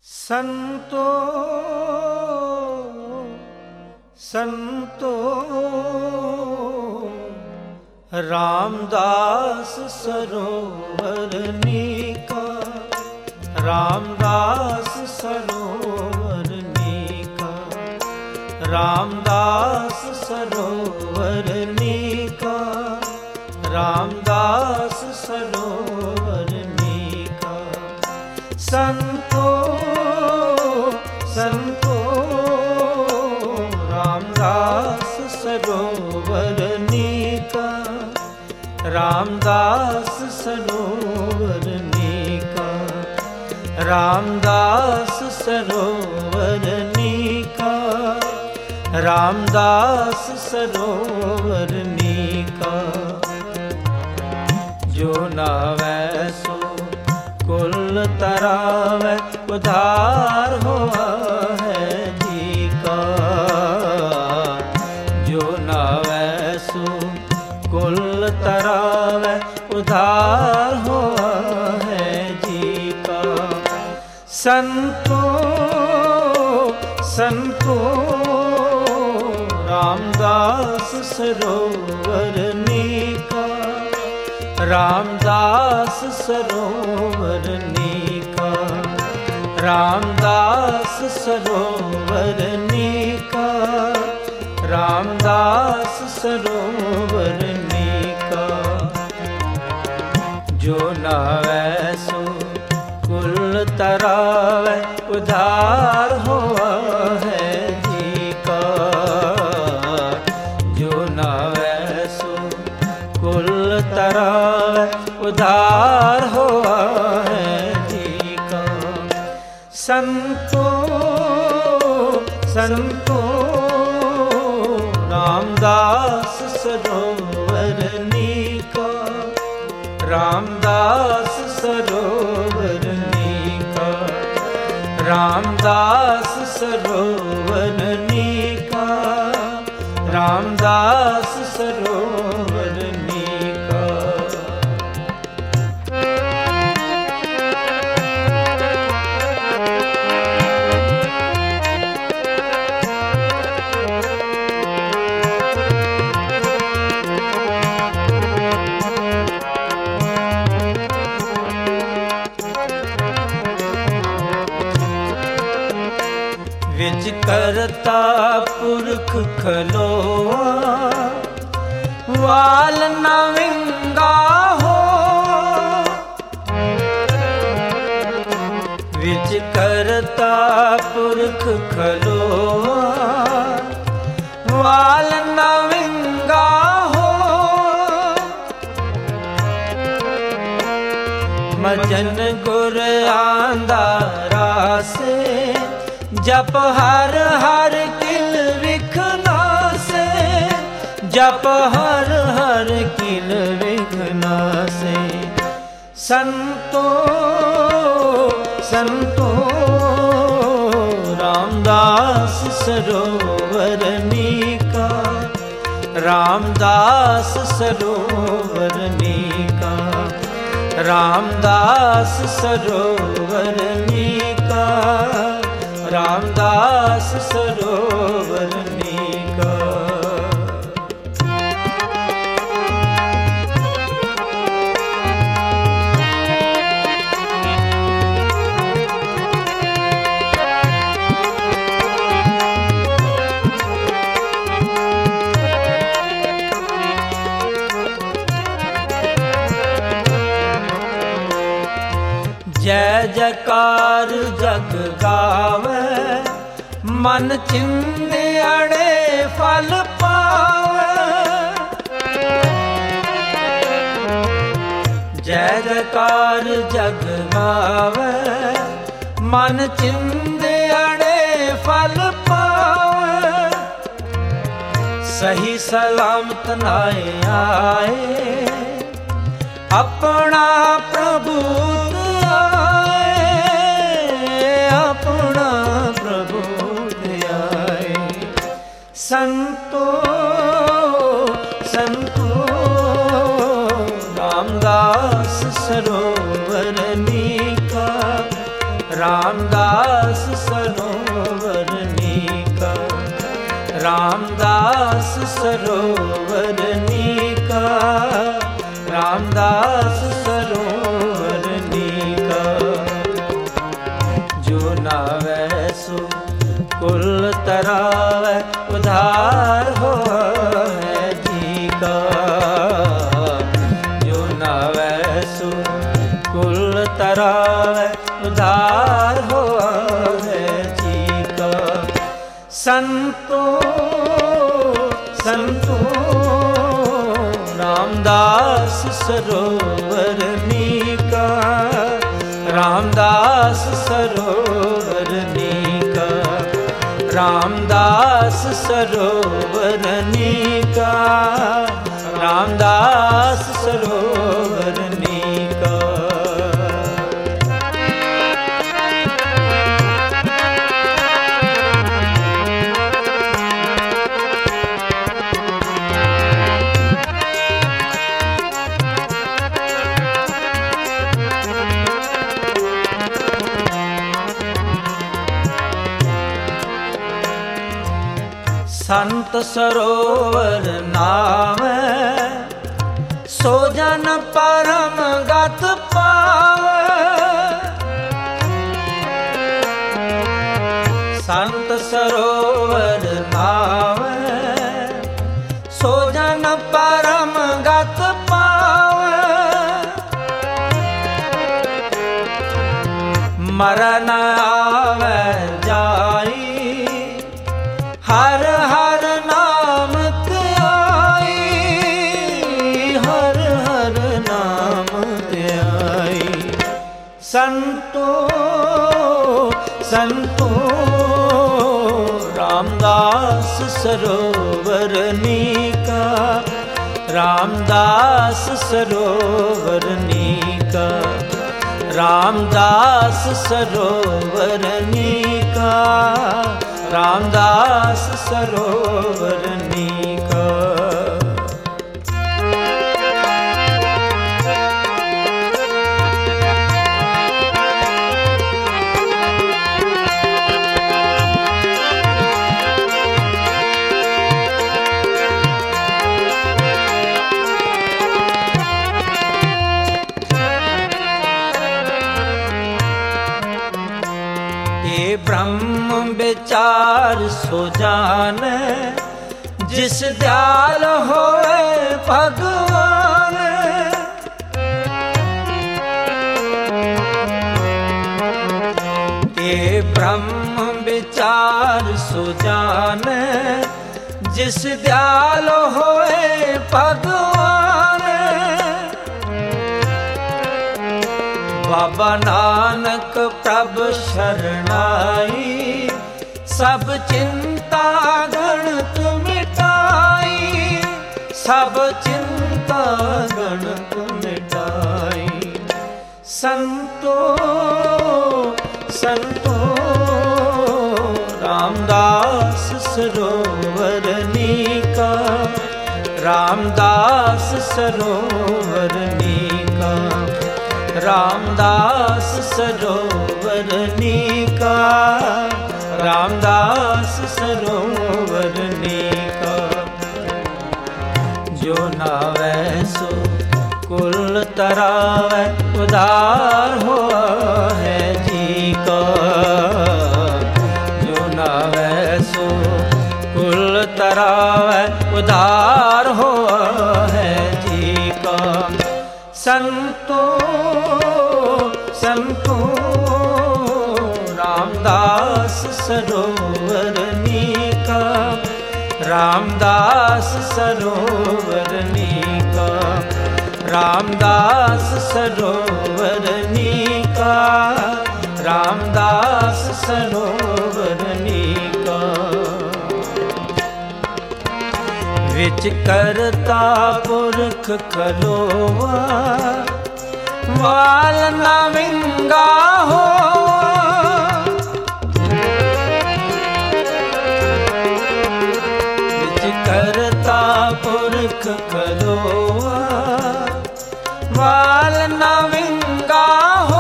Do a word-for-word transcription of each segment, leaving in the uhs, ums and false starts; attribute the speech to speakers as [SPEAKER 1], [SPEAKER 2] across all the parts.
[SPEAKER 1] संतो संतो रामदास सरोवर नीका, रामदास सरोवर नीका, रामदास सरोवर नीका, रामदास सरोवर नीका। संतो संतो रामदास सरोवर नीका, रामदास सरोवर नीका, रामदास सरोवर नीका, रामदास सरोवर नीका। जो नावै सो कुल तरावै, उधार हुआ है जी का। जो नावै सो कुल तरावै, उधार हुआ है जी का। संतो संतो रामदास सरोवर नीका, रामदास सरोवर नीका, रामदास सरोवर नीका, रामदास सरोवर नीका। जो नावै सो कुल तरावै, उधार हुआ है जी का। जो नावै सो कुल तरावै, उधार हुआ है जी का। संतो संतो रामदास सरोवर नीका, रामदास सरोवर नीका, रामदास सरोवर नीका, रामदास सरोवर नीका। विच करता पुरख खलोआ, वाल न विंगा हो। विच करता पुरख खलोआ, वाल न विंगा हो। मजन गुर आंदा रासे, जप हर हर किल विघ्न से, जप हर हर किल विघ्न से। संतो संतो रामदास सरोवर नीका, रामदास सरोवर नीका, रामदास सरोवर नीका, रामदास सरोवर नीका। जय जयकार जग गावे, मन चिंदियाड़े फल पावे। जय जयकार जग गावे, मन चिंदियाड़े फल पावे। सही सलामत नाए आए, अपना प्रभु अपना प्रभु आए। संतो संतो रामदास सरोवर नीका, रामदास सो कुल तरावै उधार हो है जी का। जो नावै सो कुल तरावै उधार हो है जी का। संतो संतो रामदास सरोवर नीका, रामदास सरोवर नीका, रामदास सरोवर नीका, रामदास सरोवर नीका। संत सरोवर नावै सो जन परम गत पावै। संत सरोवर नावै सो जन परम गत पावै। मरन आवै जाई हर हर नाम त्याई, हर हर नाम त्याई। संतो संतो रामदास सरोवर नीका, रामदास सरोवर नीका, रामदास सरोवर नीका, रामदास सरोवर नीका। ब्रह्म विचार सो जाने जिस दयाल होए भगवान। ये ब्रह्म विचार सो जाने जिस दयाल होए भगवान। बाबा नानक प्रभ शरणाई सब चिंता गणत मिटाई, सब चिंता गणत मिटाई। संतो संतो रामदास सरोवर नीका, रामदास सरोवर नीका, रामदास सरोवर नीका, रामदास सरोवर नीका। जो नावै सो कुल तरावै उधार हो है जी का। जो नावै सो कुल तरावै उधार हो है जी का। संतो संतो रामदास सरोवर नीका, रामदास सरोवर नीका, रामदास सरोवर नीका, रामदास सरोवर नीका। विच करता पुरख खलोवा वाल न विंगा हो। विच करता पुरख खलोवा वाल न विंगा हो।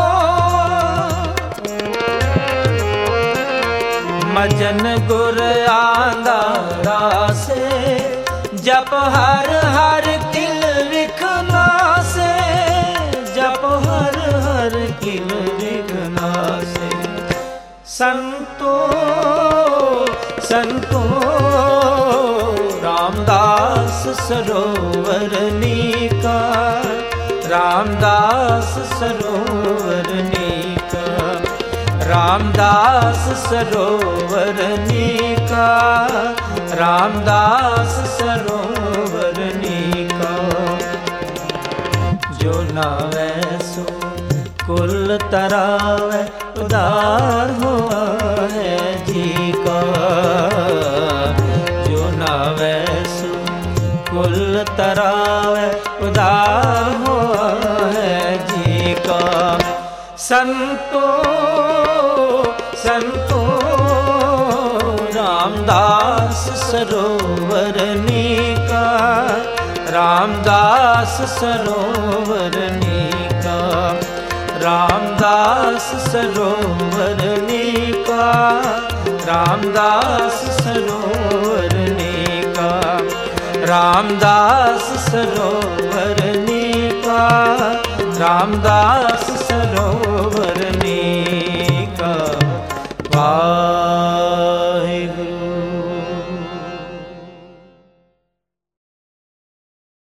[SPEAKER 1] मजन गुर आंदा रासे जप हर हर किल विखना से, जप हर हर किल विखना से। संतो संतो रामदास सरोवर नीका, रामदास सरोवर नीका, रामदास सरोवर नीका, रामदास सरोवर नीका। जो नावै सो कुल तरावै, उदार हुआ है जी का। जो नावै सो कुल तरावै, उदार हुआ है जी का। संतो संतो रामदास सरोवर नीका, रामदास सरोवर नीका, रामदास सरोवर नीका, रामदास सरोवर नीका, रामदास सरोवर नीका, रामदास सरोवर